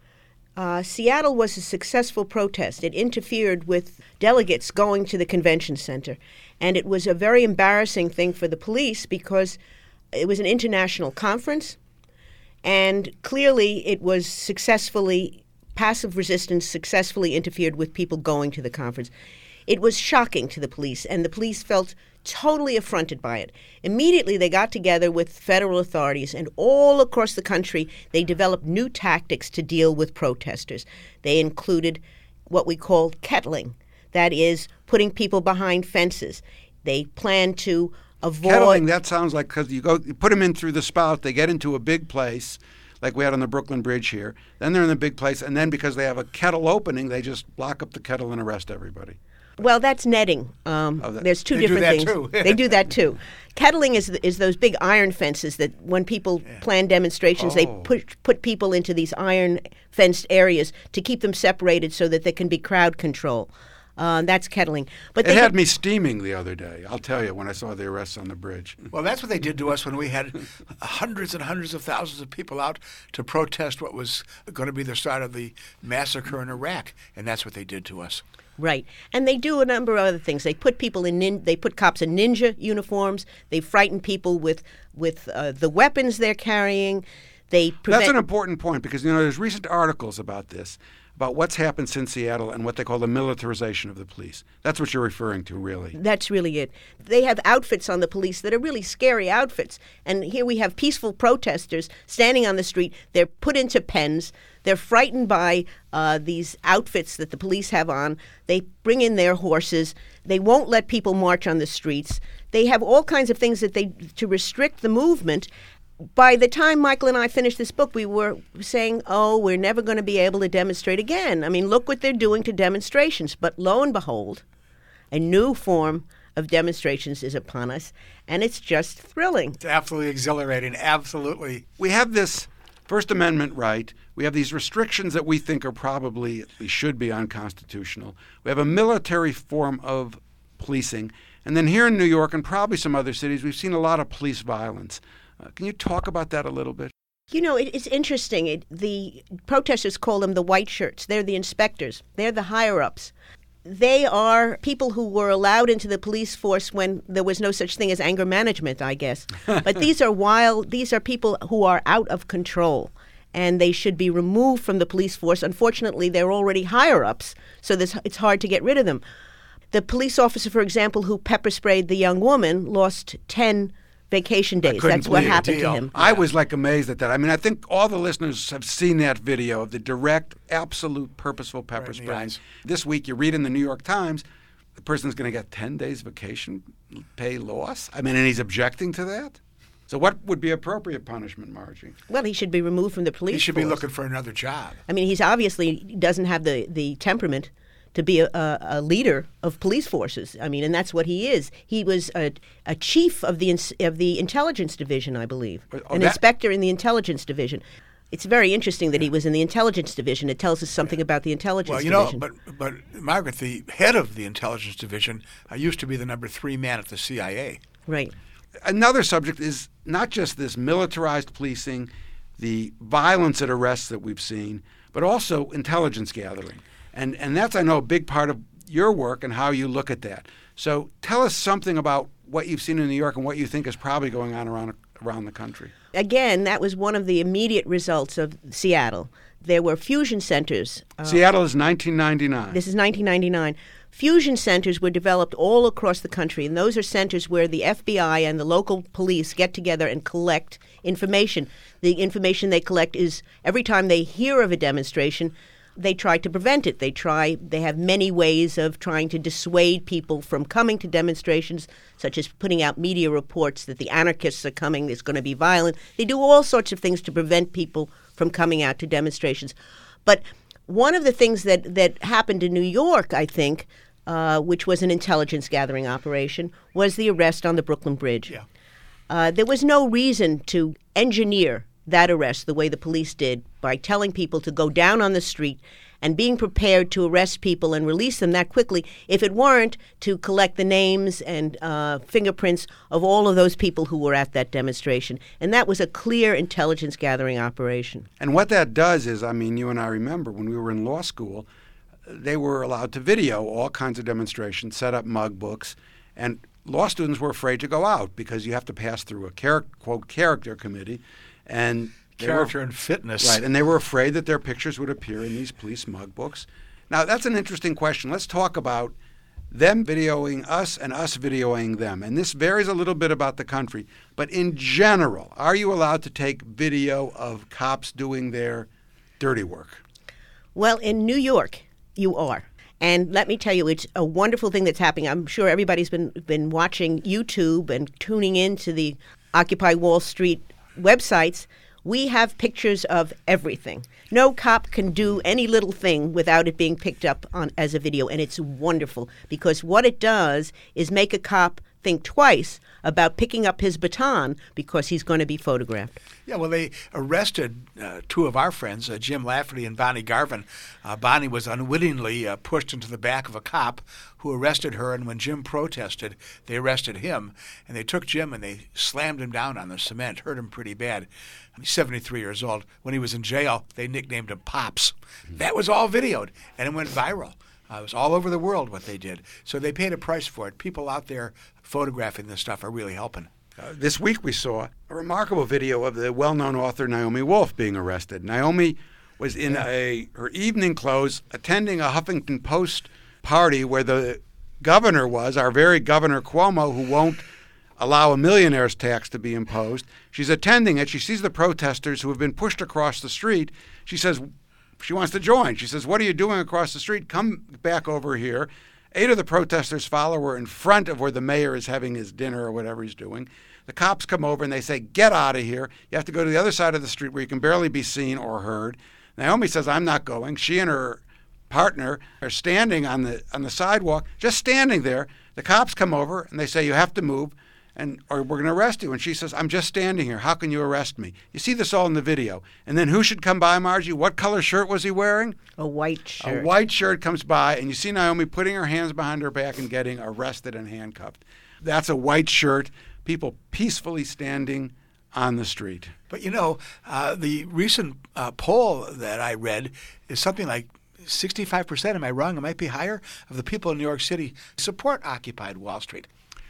Uh, Seattle was a successful protest. It interfered with delegates going to the convention center. And it was a very embarrassing thing for the police because it was an international conference. And clearly it was successfully, passive resistance successfully interfered with people going to the conference. It was shocking to the police, and the police felt totally affronted by it. Immediately, they got together with federal authorities, and all across the country, they developed new tactics to deal with protesters. They included what we called kettling, that is, putting people behind fences. They planned to avoid... Kettling, that sounds like, because you go, you put them in through the spout, they get into a big place, like we had on the Brooklyn Bridge here. Then they're in the big place, and then because they have a kettle opening, they just block up the kettle and arrest everybody. Well, that's netting. Um, oh, that, there's two they different do that things. Too. They do that too. Kettling is is those big iron fences that when people yeah. plan demonstrations, oh. they put put people into these iron fenced areas to keep them separated so that there can be crowd control. Uh, that's kettling. But it they had me steaming the other day, I'll tell you, when I saw the arrests on the bridge. Well, that's what they did to us when we had hundreds and hundreds of thousands of people out to protest what was going to be the start of the massacre in Iraq, and that's what they did to us. Right, and they do a number of other things. They put people in nin- they put cops in ninja uniforms. They frighten people with with uh, the weapons they're carrying. They prevent- That's an important point because you know there's recent articles about this, about what's happened since Seattle and what they call the militarization of the police. That's what you're referring to, really. That's really it. They have outfits on the police that are really scary outfits. And here we have peaceful protesters standing on the street. They're put into pens. They're frightened by uh, these outfits that the police have on. They bring in their horses. They won't let people march on the streets. They have all kinds of things that they to restrict the movement. By the time Michael and I finished this book, we were saying, oh, we're never going to be able to demonstrate again. I mean, look what they're doing to demonstrations. But lo and behold, a new form of demonstrations is upon us, and it's just thrilling. It's absolutely exhilarating, absolutely. We have this First Amendment right. We have these restrictions that we think are probably, at least should be, unconstitutional. We have a military form of policing. And then here in New York and probably some other cities, we've seen a lot of police violence. Uh, can you talk about that a little bit? You know, it, it's interesting. It, the protesters call them the white shirts. They're the inspectors. They're the higher-ups. They are people who were allowed into the police force when there was no such thing as anger management, I guess. But these are wild. These are people who are out of control, and they should be removed from the police force. Unfortunately, they're already higher-ups, so this, it's hard to get rid of them. The police officer, for example, who pepper sprayed the young woman lost ten vacation days. That's what happened to him. I was like amazed at that. I mean, I think all the listeners have seen that video of the direct, absolute, purposeful pepper spraying. This week, you read in the New York Times, the person's going to get ten days vacation pay loss. I mean, and he's objecting to that? So what would be appropriate punishment, Margie? Well, he should be removed from the police He should force. be looking for another job. I mean, he's obviously doesn't have the, the temperament to be a, a, a leader of police forces. I mean, and that's what he is. He was a, a chief of the of the intelligence division, I believe, oh, an that- inspector in the intelligence division. It's very interesting that he was in the intelligence division. It tells us something about the intelligence Well, you division. know, but, but Margaret, the head of the intelligence division uh, used to be the number three man at the C I A. Right. Another subject is not just this militarized policing, the violence at arrests that we've seen, but also intelligence gathering. And and that's, I know, a big part of your work and how you look at that. So tell us something about what you've seen in New York and what you think is probably going on around around the country. Again, that was one of the immediate results of Seattle. There were fusion centers. Uh, Seattle is nineteen ninety-nine. This is nineteen ninety-nine. Fusion centers were developed all across the country, and those are centers where the F B I and the local police get together and collect information. The information they collect is every time they hear of a demonstration, they try to prevent it. They try. They have many ways of trying to dissuade people from coming to demonstrations, such as putting out media reports that the anarchists are coming, there's going to be violence. They do all sorts of things to prevent people from coming out to demonstrations. But one of the things that, that happened in New York, I think, uh, which was an intelligence gathering operation, was the arrest on the Brooklyn Bridge. Yeah. Uh, there was no reason to engineer that arrest the way the police did by telling people to go down on the street and being prepared to arrest people and release them that quickly if it weren't to collect the names and uh, fingerprints of all of those people who were at that demonstration. And that was a clear intelligence gathering operation. And what that does is, I mean, you and I remember when we were in law school, they were allowed to video all kinds of demonstrations, set up mug books, and law students were afraid to go out because you have to pass through a char- quote character committee, and Character were, and fitness. Right, and they were afraid that their pictures would appear in these police mug books. Now, that's an interesting question. Let's talk about them videoing us and us videoing them. And this varies a little bit about the country. But in general, are you allowed to take video of cops doing their dirty work? Well, in New York, you are. And let me tell you, it's a wonderful thing that's happening. I'm sure everybody's been been watching YouTube and tuning into the Occupy Wall Street websites. We have pictures of everything. No cop can do any little thing without it being picked up on as a video, and it's wonderful because what it does is make a cop think twice about picking up his baton because he's going to be photographed. Yeah, well, they arrested uh, two of our friends, uh, Jim Lafferty and Bonnie Garvin. Uh, Bonnie was unwittingly uh, pushed into the back of a cop who arrested her, and when Jim protested, they arrested him, and they took Jim and they slammed him down on the cement, hurt him pretty bad. He's seventy-three years old. When he was in jail, they nicknamed him Pops. That was all videoed, and it went viral. Uh, it was all over the world what they did. So they paid a price for it. People out there photographing this stuff are really helping. Uh, this week we saw a remarkable video of the well-known author Naomi Wolf being arrested. Naomi was in Yeah. a her evening clothes attending a Huffington Post party where the governor was, our very Governor Cuomo, who won't allow a millionaire's tax to be imposed. She's attending it. She sees the protesters who have been pushed across the street. She says she wants to join. She says, "What are you doing across the street? Come back over here." Eight of the protesters follow her in front of where the mayor is having his dinner or whatever he's doing. The cops come over and they say, "Get out of here. You have to go to the other side of the street where you can barely be seen or heard." Naomi says, "I'm not going." She and her partner are standing on the on the sidewalk, just standing there. The cops come over and they say, "You have to move, and or we're going to arrest you." And she says, "I'm just standing here. How can you arrest me?" You see this all in the video. And then who should come by, Margie? What color shirt was he wearing? A white shirt. A white shirt comes by, and you see Naomi putting her hands behind her back and getting arrested and handcuffed. That's a white shirt. People peacefully standing on the street. But, you know, uh, the recent uh, poll that I read is something like sixty-five percent, am I wrong? It might be higher, of the people in New York City support Occupy Wall Street.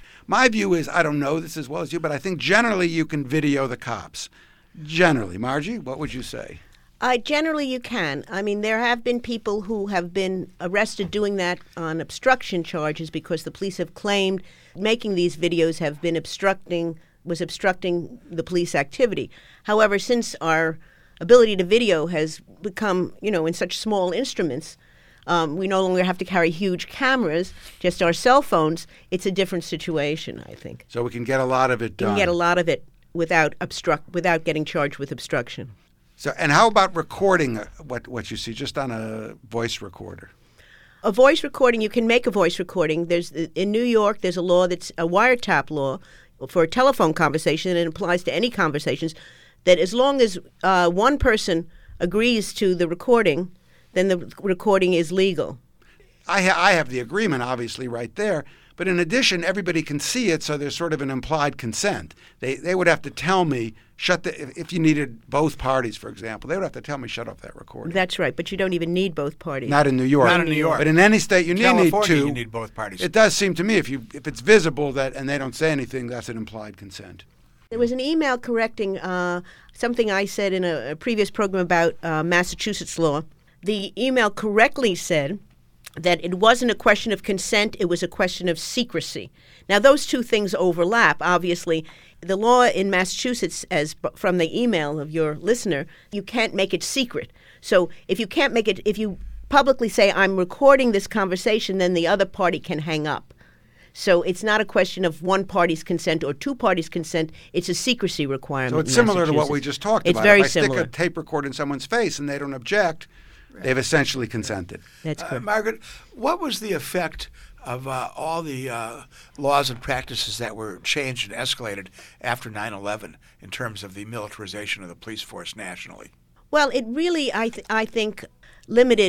My view is, I don't know this as well as you, but I think generally you can video the cops. Generally. Margie, what would you say? Uh, generally, you can. I mean, there have been people who have been arrested doing that on obstruction charges because the police have claimed making these videos have been obstructing, was obstructing the police activity. However, since our ability to video has become, you know, in such small instruments, um, we no longer have to carry huge cameras, just our cell phones. It's a different situation, I think. So we can get a lot of it You done. can get a lot of it without obstruct, without getting charged with obstruction. So, and how about recording what, what you see just on a voice recorder? A voice recording, you can make a voice recording. There's in New York, there's a law that's a wiretap law for a telephone conversation, and it applies to any conversations, that as long as uh, one person agrees to the recording, then the recording is legal. I, ha- I have the agreement, obviously, right there. But in addition, everybody can see it, so there's sort of an implied consent. They they would have to tell me, shut the, if, if you needed both parties, for example, they would have to tell me, shut off that recording. That's right, but you don't even need both parties. Not in New York. Not in New York. But in any state, you need, California, need two. you need both parties. It does seem to me, if you if it's visible that and they don't say anything, that's an implied consent. There was an email correcting uh, something I said in a, a previous program about uh, Massachusetts law. The email correctly said that it wasn't a question of consent, it was a question of secrecy. Now, those two things overlap, obviously. The law in Massachusetts, as b- from the email of your listener, you can't make it secret. So if you can't make it, if you publicly say, I'm recording this conversation, then the other party can hang up. So it's not a question of one party's consent or two parties' consent. It's a secrecy requirement. So it's in similar to what Massachusetts. we just talked it's about. very if I similar. stick a tape recorder in someone's face and they don't object, they've essentially consented. That's Uh, correct. Margaret, what was the effect of uh, all the uh, laws and practices that were changed and escalated after nine eleven in terms of the militarization of the police force nationally? Well, it really, I, th- I think, limited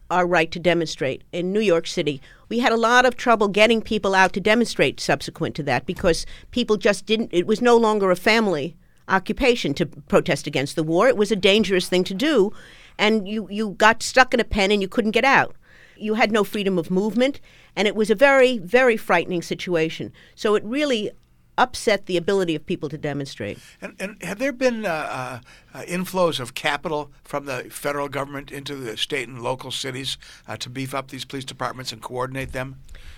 our right to demonstrate in New York City. We had a lot of trouble getting people out to demonstrate subsequent to that because people just didn't, it was no longer a family occupation to protest against the war. It was a dangerous thing to do, and you, you got stuck in a pen and you couldn't get out. You had no freedom of movement, and it was a very, very frightening situation. So it really upset the ability of people to demonstrate. And, and have there been uh, uh, uh, inflows of capital from the federal government into the state and local cities uh, to beef up these police departments and coordinate them?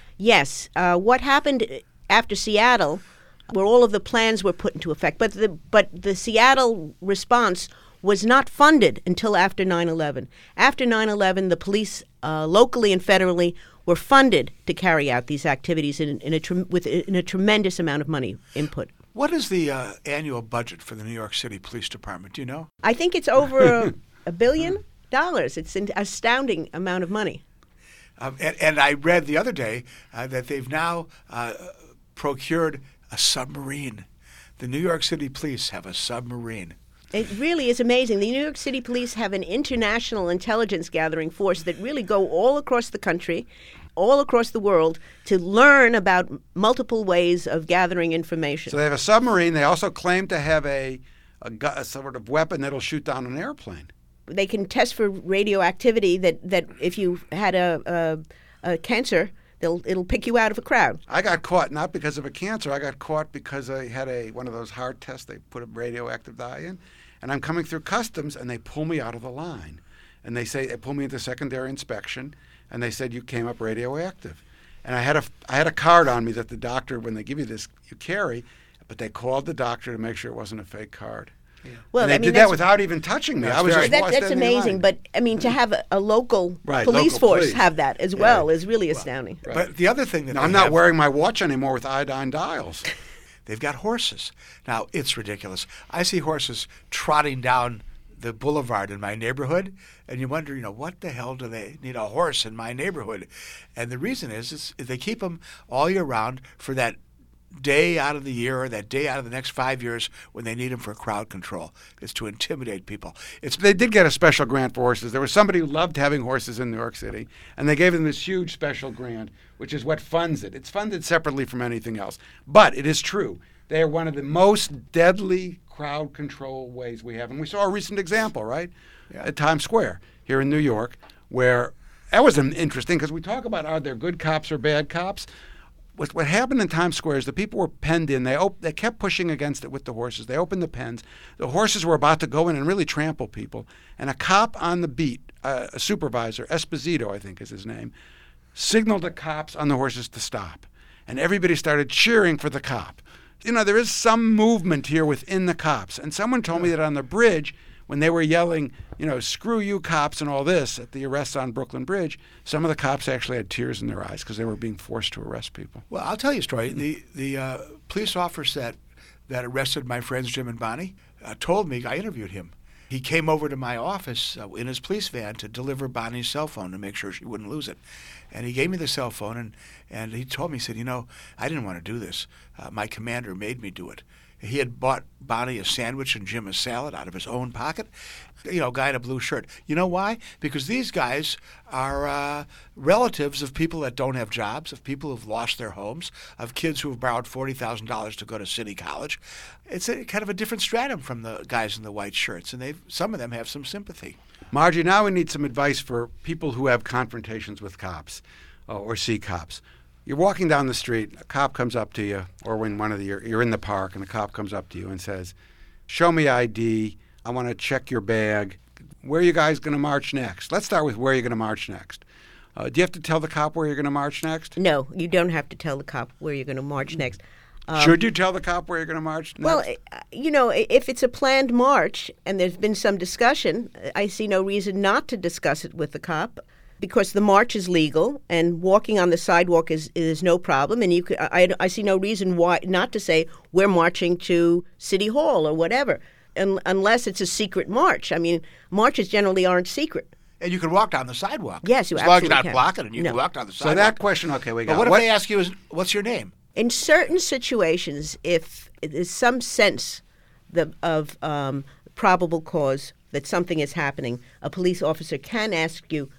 Yes. Uh, what happened after Seattle, where all of the plans were put into effect, but the, but the Seattle response was not funded until after nine eleven. After nine eleven, the police uh, locally and federally were funded to carry out these activities in, in, a, tre- with, in a tremendous amount of money input. What is the uh, annual budget for the New York City Police Department? Do you know? I think it's over a, a billion dollars. It's an astounding amount of money. Um, and, and I read the other day uh, that they've now uh, procured a submarine. The New York City Police have a submarine. It really is amazing. The New York City Police have an international intelligence gathering force that really go all across the country, all across the world, to learn about multiple ways of gathering information. So they have a submarine. They also claim to have a, a, gu- a sort of weapon that'll shoot down an airplane. They can test for radioactivity that, that if you had a, a, a cancer, they'll, it'll pick you out of a crowd. I got caught not because of a cancer. I got caught because I had a one of those heart tests. They put a radioactive dye in. And I'm coming through customs, and they pull me out of the line. And they say, they pull me into secondary inspection, and they said, you came up radioactive. And I had a, I had a card on me that the doctor, when they give you this, you carry, but they called the doctor to make sure it wasn't a fake card. Yeah. Well, and they I mean, did that without even touching me. That's I was very, just that, That's amazing, but I mean, to have a, a local right, police local force police. have that as well yeah. is really well, astounding. Right. But the other thing that now, they I'm not have, wearing my watch anymore with iodine dials. They've got horses. Now, it's ridiculous. I see horses trotting down the boulevard in my neighborhood, and you wonder, you know, what the hell do they need a horse in my neighborhood? And the reason is, is they keep them all year round for that day out of the year or that day out of the next five years when they need them for crowd control. It's to intimidate people. It's They did get a special grant for horses. There was somebody who loved having horses in New York City, and they gave them this huge special grant, which is what funds it. It's funded separately from anything else. But it is true. They are one of the most deadly crowd control ways we have. And we saw a recent example, right, yeah. at Times Square here in New York, where that was interesting because we talk about are there good cops or bad cops. What, what happened in Times Square is the people were penned in. They op- they kept pushing against it with the horses. They opened the pens. The horses were about to go in and really trample people. And a cop on the beat, uh, a supervisor, Esposito, I think is his name, signaled the cops on the horses to stop. And everybody started cheering for the cop. You know, there is some movement here within the cops. And someone told me that on the bridge, when they were yelling, you know, screw you cops and all this at the arrests on Brooklyn Bridge, some of the cops actually had tears in their eyes because they were being forced to arrest people. Well, I'll tell you a story. The the uh, police officer that, that arrested my friends Jim and Bonnie uh, told me, I interviewed him. He came over to my office uh, in his police van to deliver Bonnie's cell phone to make sure she wouldn't lose it. And he gave me the cell phone, and, and he told me, he said, you know, I didn't want to do this. Uh, my commander made me do it. He had bought Bonnie a sandwich and Jim a salad out of his own pocket. You know, guy in a blue shirt. You know why? Because these guys are uh, relatives of people that don't have jobs, of people who've lost their homes, of kids who have borrowed forty thousand dollars to go to City College. It's a, kind of a different stratum from the guys in the white shirts, and they've some of them have some sympathy. Margie, now we need some advice for people who have confrontations with cops uh, or see cops. You're walking down the street, a cop comes up to you, or when one of the you're, you're in the park and a cop comes up to you and says, show me I D, I want to check your bag. Where are you guys going to march next? Let's start with where you're going to march next. Uh, do you have to tell the cop where you're going to march next? No, you don't have to tell the cop where you're going to march next. Um, Should you tell the cop where you're going to march next? Well, you know, if it's a planned march and there's been some discussion, I see no reason not to discuss it with the cop. Because the march is legal and walking on the sidewalk is, is no problem, and you could, I, I see no reason why not to say we're marching to City Hall or whatever, un, unless it's a secret march. I mean, marches generally aren't secret. And you can walk down the sidewalk. Yes, you as absolutely long as you're not can. blocking it, you no. can walk down the sidewalk. So that question, okay, we got. But what if what? they ask you, is, what's your name? In certain situations, if there's some sense the, of um, probable cause that something is happening, a police officer can ask you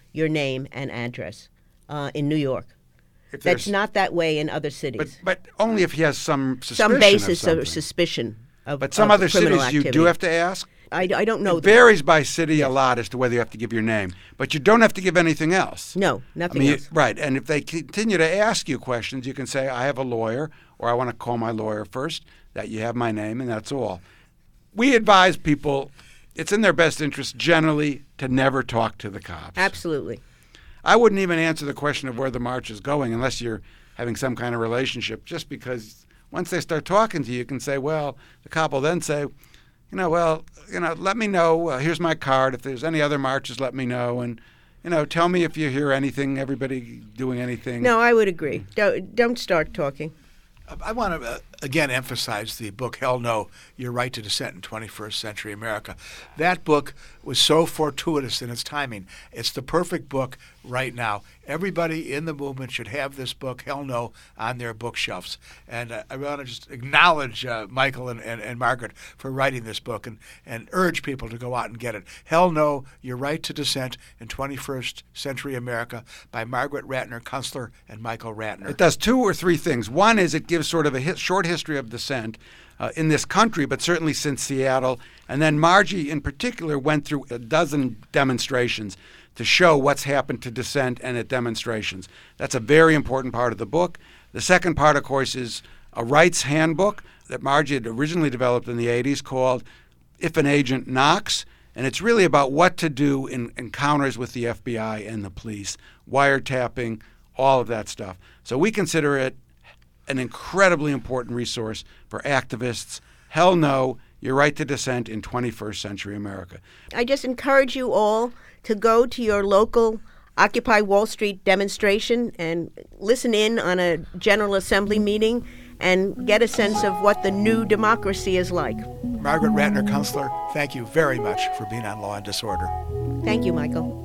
your name and address uh, in New York. If That's there's- not that way in other cities. But but only if he has some suspicion Some basis of, of, something. suspicion of But some of other criminal cities you activity. do have to ask. I, I don't know. It varies by city a lot as to whether you have to give your name, but you don't have to give anything else. No, I nothing mean, you- else. right. And if they continue to ask you questions, you can say, I have a lawyer, or I want to call my lawyer first, that you have my name, and that's all. We advise people, it's in their best interest generally to never talk to the cops. Absolutely. I wouldn't even answer the question of where the march is going unless you're having some kind of relationship, just because once they start talking to you, you can say, well, the cop will then say, you know, well, you know, let me know. Uh, here's my card. If there's any other marches, let me know. And, you know, tell me if you hear anything, everybody doing anything. No, I would agree. Don't, don't start talking. I want to uh, again emphasize the book Hell No, Your Right to Dissent in twenty-first Century America. That book was so fortuitous in its timing. It's the perfect book right now. Everybody in the movement should have this book, Hell No, on their bookshelves. And uh, I want to just acknowledge uh, Michael and, and, and Margaret for writing this book and, and urge people to go out and get it. Hell No, Your Right to Dissent in twenty-first Century America by Margaret Ratner Kunstler and Michael Ratner. It does two or three things. One is it gives sort of a his, short history of dissent uh, in this country, but certainly since Seattle. And then Margie, in particular, went through a dozen demonstrations to show what's happened to dissent and at demonstrations. That's a very important part of the book. The second part, of course, is a rights handbook that Margie had originally developed in the eighties called If an Agent Knocks. And it's really about what to do in encounters with the F B I and the police, wiretapping, all of that stuff. So we consider it an incredibly important resource for activists. Hell No, Your Right to Dissent in twenty-first Century America. I just encourage you all to go to your local Occupy Wall Street demonstration and listen in on a General Assembly meeting and get a sense of what the new democracy is like. Margaret Ratner Kunstler, thank you very much for being on Law and Disorder. Thank you, Michael.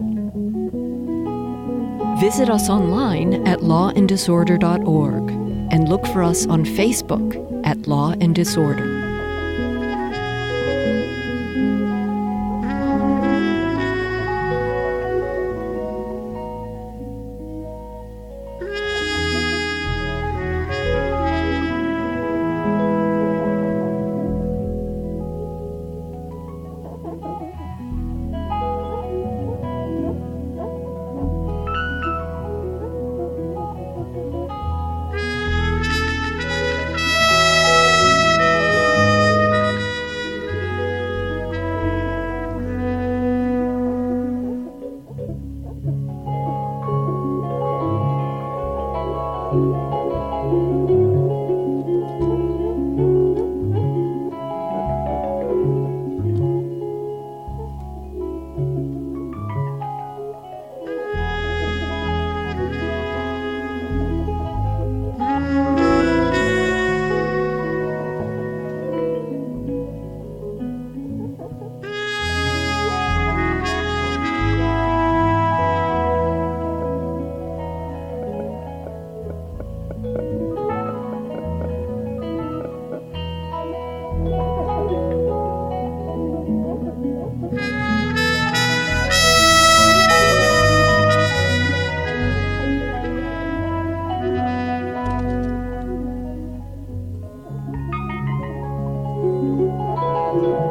Visit us online at law and disorder dot org and look for us on Facebook at Law and Disorder. Thank you.